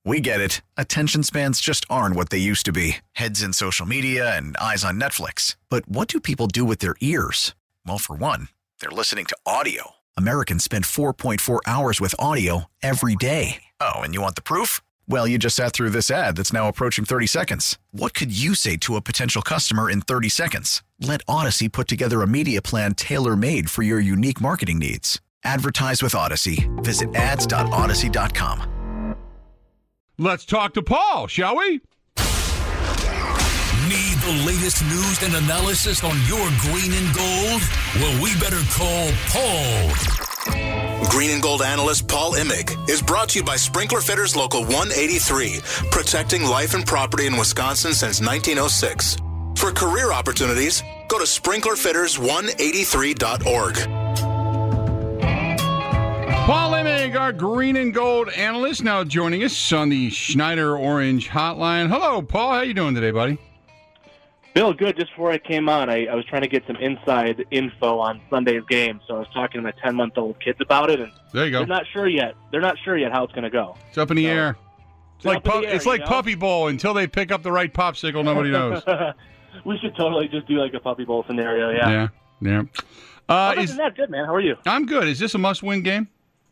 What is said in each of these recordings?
We get it. Attention spans just aren't what they used to be. Heads in social media and eyes on Netflix. But what do people do with their ears? Well, for one, they're listening to audio. Americans spend 4.4 hours with audio every day. Oh, and you want the proof? Well, you just sat through this ad that's now approaching 30 seconds. What could you say to a potential customer in 30 seconds? Let Odyssey put together a media plan tailor-made for your unique marketing needs. Advertise with Odyssey. Visit ads.odyssey.com. Let's talk to Paul, shall we? Need the latest news and analysis on your green and gold? Well, we better call Paul. Green and Gold analyst Paul Imig is brought to you by Sprinkler Fitters Local 183, protecting life and property in Wisconsin since 1906. For career opportunities, go to sprinklerfitters183.org. Paul Imig, our green and gold analyst, now joining us on the Schneider Orange Hotline. Hello, Paul. How you doing today, buddy? Bill, good. Just before I came on, I was trying to get some inside info on Sunday's game, so I was talking to my 10-month-old kids about it, and there you go. They're not sure yet how it's going to go. It's up in the air. It's like Puppy Bowl. Until they pick up the right popsicle, nobody knows. We should totally just do like a Puppy Bowl scenario, yeah. Yeah. Other than that, good, man. How are you? I'm good. Is this a must-win game?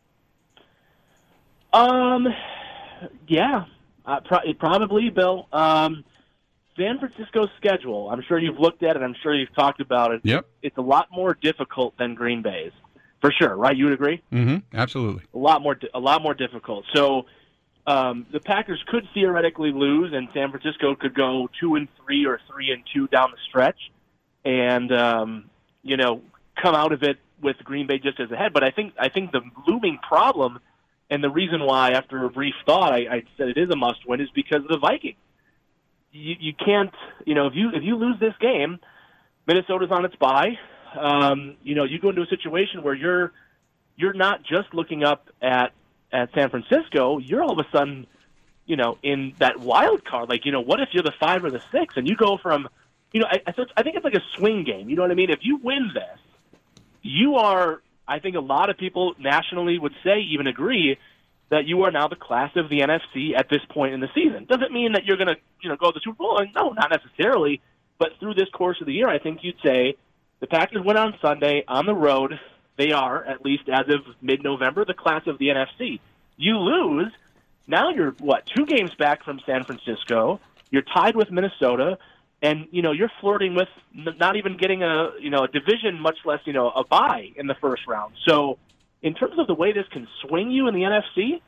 Yeah, probably, Bill. San Francisco's schedule, I'm sure you've looked at it, I'm sure you've talked about it. Yep. It's a lot more difficult than Green Bay's, for sure, right? You would agree? Mm-hmm, absolutely. A lot more difficult. So the Packers could theoretically lose, and San Francisco could go 2-3 or 3-2 down the stretch, and come out of it with Green Bay just as ahead. But I think the looming problem, and the reason why, after a brief thought, I said it is a must-win, is because of the Vikings. You can't, if you lose this game, Minnesota's on its bye. You go into a situation where you're not just looking up at San Francisco. You're all of a sudden, in that wild card. Like, what if you're the 5 or the 6, and you go from, I think it's like a swing game. You know what I mean? If you win this, you are. I think a lot of people nationally would say, even agree, that you are now the class of the NFC at this point in the season. Doesn't mean that you're going to, go to the Super Bowl. No, not necessarily. But through this course of the year, I think you'd say the Packers win on Sunday on the road. They are, at least as of mid-November, the class of the NFC. You lose, now you're, 2 games back from San Francisco. You're tied with Minnesota. And, you're flirting with not even getting a division, much less, a bye in the first round. So in terms of the way this can swing you in the NFC,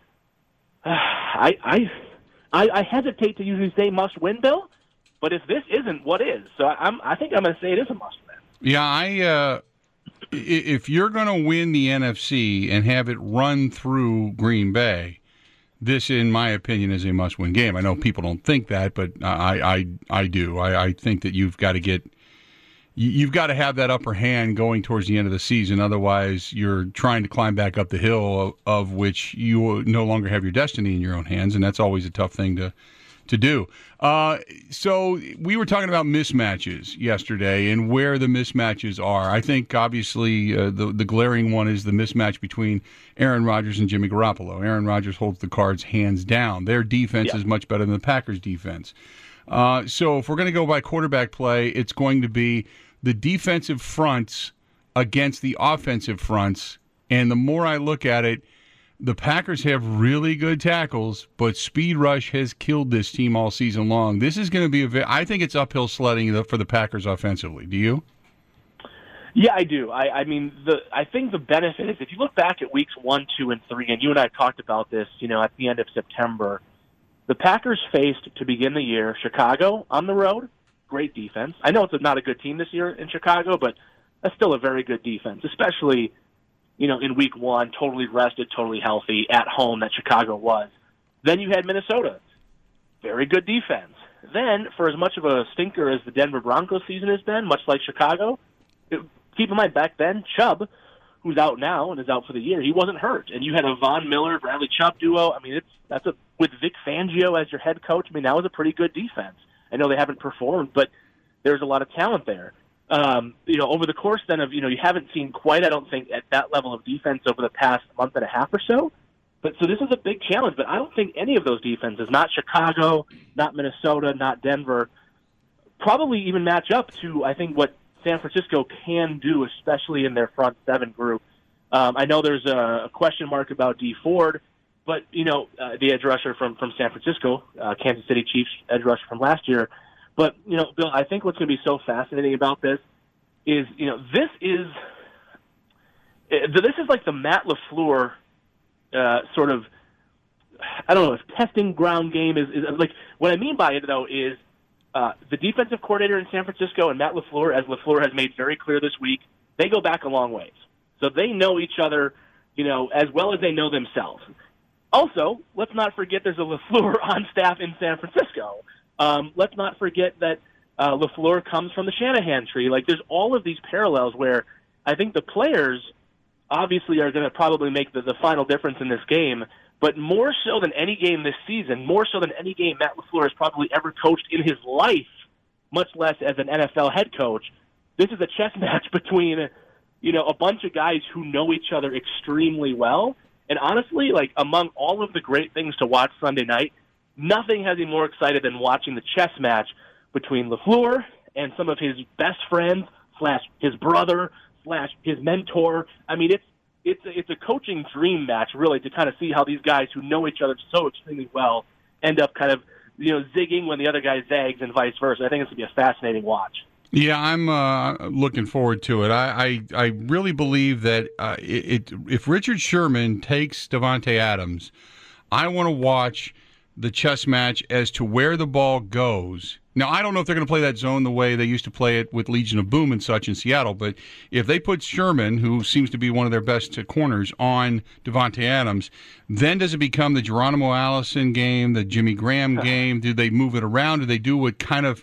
I hesitate to usually say must win, Bill, but if this isn't, what is? So I think I'm going to say it is a must win. Yeah, if you're going to win the NFC and have it run through Green Bay, this, in my opinion, is a must-win game. I know people don't think that, but I do. I think that you've got to have that upper hand going towards the end of the season. Otherwise, you're trying to climb back up the hill of which you no longer have your destiny in your own hands, and that's always a tough thing to do. So we were talking about mismatches yesterday and where the mismatches are. I think, obviously, the glaring one is the mismatch between Aaron Rodgers and Jimmy Garoppolo. Aaron Rodgers holds the cards hands down. Their defense is much better than the Packers' defense. So if we're going to go by quarterback play, it's going to be the defensive fronts against the offensive fronts. And the more I look at it, the Packers have really good tackles, but speed rush has killed this team all season long. This is going to be I think it's uphill sledding for the Packers offensively. Do you? Yeah, I do. I think the benefit is, if you look back at weeks 1, 2, and 3, and you and I talked about this, at the end of September, the Packers faced, to begin the year, Chicago on the road, great defense. I know it's not a good team this year in Chicago, but that's still a very good defense, especially in week 1, totally rested, totally healthy, at home that Chicago was. Then you had Minnesota. Very good defense. Then, for as much of a stinker as the Denver Broncos season has been, much like Chicago, keep in mind, back then, Chubb, who's out now and is out for the year, he wasn't hurt. And you had a Von Miller, Bradley Chubb duo. With Vic Fangio as your head coach, that was a pretty good defense. I know they haven't performed, but there's a lot of talent there. Over the course then of, you haven't seen quite, I don't think, at that level of defense over the past month and a half or so. But so this is a big challenge, but I don't think any of those defenses, not Chicago, not Minnesota, not Denver, probably even match up to, I think, what San Francisco can do, especially in their front seven group. I know there's a question mark about Dee Ford, but, the edge rusher from San Francisco, Kansas City Chiefs edge rusher from last year. But, Bill, I think what's going to be so fascinating about this is, this is like the Matt LaFleur sort of, I don't know, if testing ground game is like, what I mean by it, though, is the defensive coordinator in San Francisco and Matt LaFleur, as LaFleur has made very clear this week, they go back a long ways. So they know each other, as well as they know themselves. Also, let's not forget there's a LaFleur on staff in San Francisco. Let's not forget that LaFleur comes from the Shanahan tree. Like, there's all of these parallels where I think the players obviously are going to probably make the final difference in this game, but more so than any game this season, more so than any game Matt LaFleur has probably ever coached in his life, much less as an NFL head coach, this is a chess match between, a bunch of guys who know each other extremely well. And honestly, like, among all of the great things to watch Sunday night, nothing has me more excited than watching the chess match between LaFleur and some of his best friends / his brother / his mentor. I mean, it's a coaching dream match, really, to kind of see how these guys who know each other so extremely well end up kind of, zigging when the other guy zags and vice versa. I think it's going to be a fascinating watch. Yeah, I'm looking forward to it. I really believe that if Richard Sherman takes Davante Adams, I want to watch the chess match as to where the ball goes. Now, I don't know if they're going to play that zone the way they used to play it with Legion of Boom and such in Seattle, but if they put Sherman, who seems to be one of their best corners, on Davante Adams, then does it become the Geronimo Allison game, the Jimmy Graham game? Do they move it around? Do they do what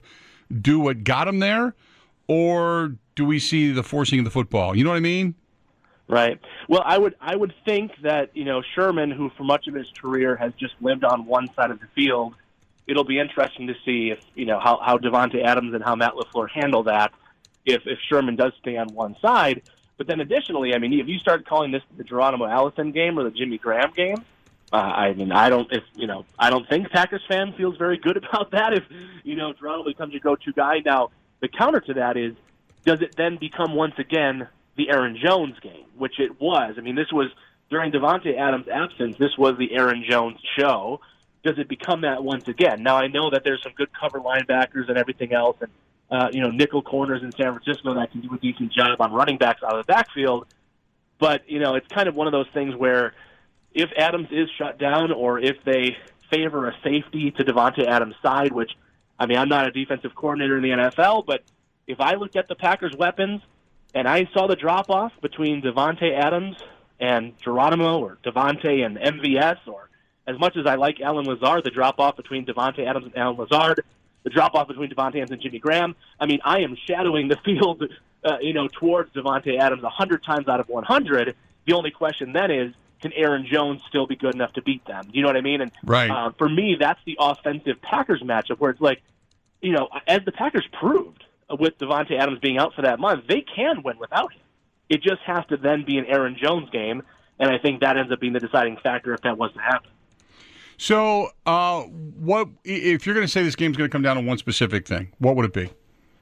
got them there? Or do we see the forcing of the football? You know what I mean? Right. Well, I would think that, Sherman, who for much of his career has just lived on one side of the field, it'll be interesting to see if, how Davante Adams and how Matt LaFleur handle that if Sherman does stay on one side. But then additionally, I mean, if you start calling this the Geronimo Allison game or the Jimmy Graham game, I don't think Packers fan feels very good about that if, Geronimo becomes your go-to guy. Now, the counter to that is, does it then become once again the Aaron Jones game, which it was? I mean, this was during Davante Adams' absence. This was the Aaron Jones show. Does it become that once again? Now, I know that there's some good cover linebackers and everything else, and nickel corners in San Francisco that can do a decent job on running backs out of the backfield. But it's kind of one of those things where if Adams is shut down, or if they favor a safety to Davante Adams' side, which, I mean, I'm not a defensive coordinator in the NFL, but if I looked at the Packers' weapons and I saw the drop-off between Davante Adams and Geronimo, or Davante and MVS, or as much as I like Allen Lazard, the drop-off between Davante Adams and Allen Lazard, the drop-off between Davante Adams and Jimmy Graham, I mean, I am shadowing the field, towards Davante Adams 100 times out of 100. The only question then is, can Aaron Jones still be good enough to beat them? You know what I mean? And right. For me, that's the offensive Packers matchup where it's like, as the Packers proved with Davante Adams being out for that month, they can win without him. It just has to then be an Aaron Jones game, and I think that ends up being the deciding factor if that was to happen. So, what if you're going to say this game's going to come down to one specific thing? What would it be?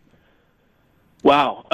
Wow.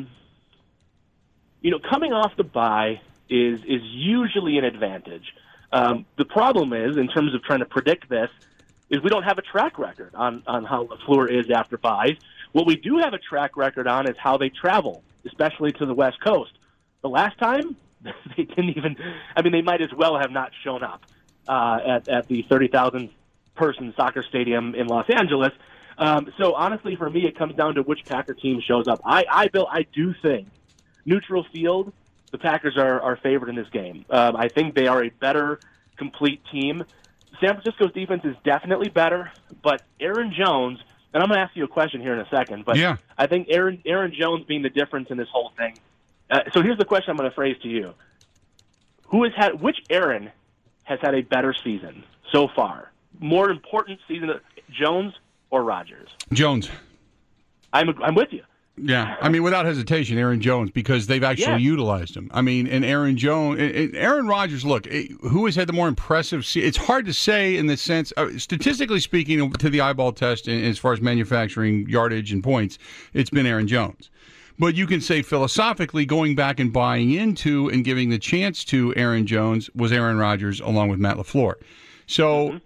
Coming off the bye is usually an advantage. The problem is, in terms of trying to predict this, is we don't have a track record on how LaFleur is after buys. What we do have a track record on is how they travel, especially to the West Coast. The last time, they didn't even – I mean, they might as well have not shown up at the 30,000-person soccer stadium in Los Angeles. So, honestly, for me, it comes down to which Packer team shows up. I do think neutral field, the Packers are favored in this game. I think they are a better, complete team. San Francisco's defense is definitely better, but Aaron Jones, and I'm going to ask you a question here in a second, but yeah. I think Aaron Jones being the difference in this whole thing. So here's the question I'm going to phrase to you. Which Aaron has had a better season so far? More important season, Jones or Rodgers? Jones. I'm with you. Yeah, I mean, without hesitation, Aaron Jones, because they've actually utilized him. I mean, and Aaron Rodgers, look, who has had the more impressive it's hard to say in the sense, statistically speaking, to the eyeball test, as far as manufacturing yardage and points, it's been Aaron Jones. But you can say philosophically, going back and buying into and giving the chance to Aaron Jones was Aaron Rodgers along with Matt LaFleur. So,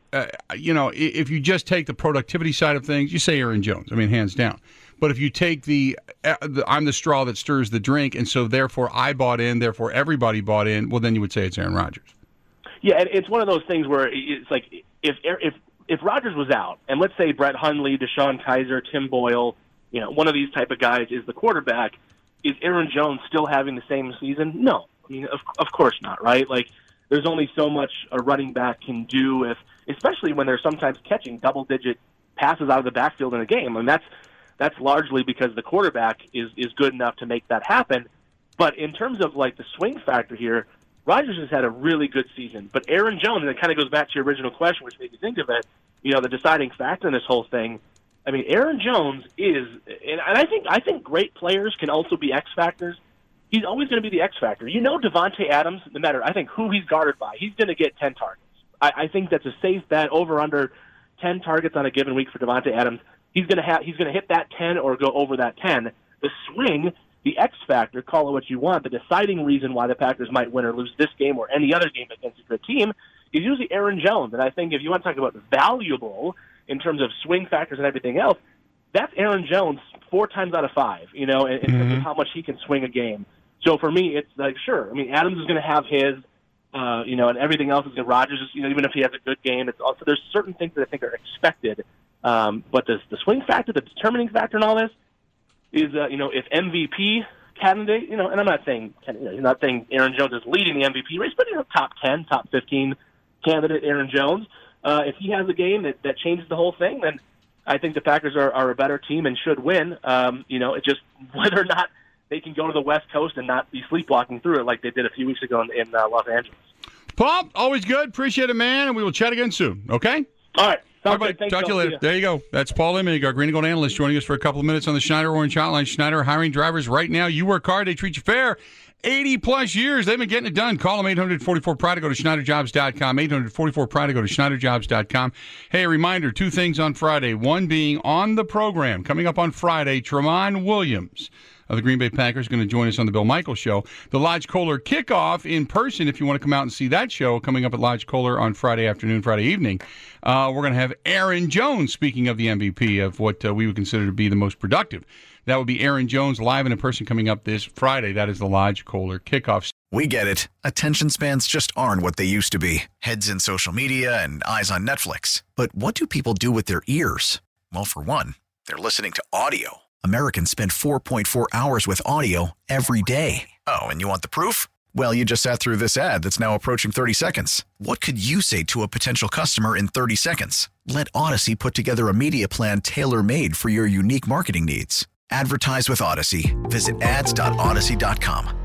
if you just take the productivity side of things, you say Aaron Jones. I mean, hands down. But if you take the I'm the straw that stirs the drink, and so therefore I bought in, therefore everybody bought in, well, then you would say it's Aaron Rodgers. Yeah, and it's one of those things where it's like if Rodgers was out, and let's say Brett Hundley, Deshaun Kaiser, Tim Boyle, one of these type of guys is the quarterback, is Aaron Jones still having the same season? No. I mean, of course not, right? Like, there's only so much a running back can do, especially when they're sometimes catching double-digit passes out of the backfield in a game. I mean, that's largely because the quarterback is good enough to make that happen. But in terms of, like, the swing factor here, Rodgers has had a really good season. But Aaron Jones, and it kind of goes back to your original question, which made me think of it, the deciding factor in this whole thing. I mean, Aaron Jones is, and I think great players can also be X factors. He's always going to be the X factor. Devontae Adams, no matter I think who he's guarded by, he's going to get 10 targets. I think that's a safe bet. Over under 10 targets on a given week for Devontae Adams. He's going to hit that 10 or go over that 10. The swing, the X factor, call it what you want, the deciding reason why the Packers might win or lose this game or any other game against a good team is usually Aaron Jones. And I think if you want to talk about valuable in terms of swing factors and everything else, that's Aaron Jones 4 times out of 5, in terms of how much he can swing a game. So for me, it's like, sure. I mean, Adams is going to have his, and everything else is going to Rodgers, even if he has a good game. It's also, there's certain things that I think are expected. But the swing factor, the determining factor in all this is, if MVP candidate, and I'm not saying, not saying Aaron Jones is leading the MVP race, but top 10, top 15 candidate Aaron Jones. If he has a game that changes the whole thing, then I think the Packers are a better team and should win. It's just whether or not they can go to the West Coast and not be sleepwalking through it like they did a few weeks ago in Los Angeles. Paul, always good. Appreciate it, man, and we will chat again soon, okay? All right. Everybody, talk to you later. There you go. That's Paul Imig, our Green and Gold analyst, joining us for a couple of minutes on the Schneider Orange Hotline. Schneider hiring drivers right now. You work hard, they treat you fair. 80-plus years, they've been getting it done. Call them 844-PRIDE to go to SchneiderJobs.com, 844-PRIDE to go to SchneiderJobs.com. Hey, a reminder, 2 things on Friday. One being on the program, coming up on Friday, Tramon Williams of the Green Bay Packers going to join us on the Bill Michaels Show. The Lodge Kohler kickoff in person, if you want to come out and see that show, coming up at Lodge Kohler on Friday afternoon, Friday evening. We're going to have Aaron Jones, speaking of the MVP, of what we would consider to be the most productive. That would be Aaron Jones live and in person coming up this Friday. That is the Lodge Kohler kickoff. We get it. Attention spans just aren't what they used to be. Heads in social media and eyes on Netflix. But what do people do with their ears? Well, for one, they're listening to audio. Americans spend 4.4 hours with audio every day. Oh, and you want the proof? Well, you just sat through this ad that's now approaching 30 seconds. What could you say to a potential customer in 30 seconds? Let Odyssey put together a media plan tailor-made for your unique marketing needs. Advertise with Odyssey. Visit ads.odyssey.com.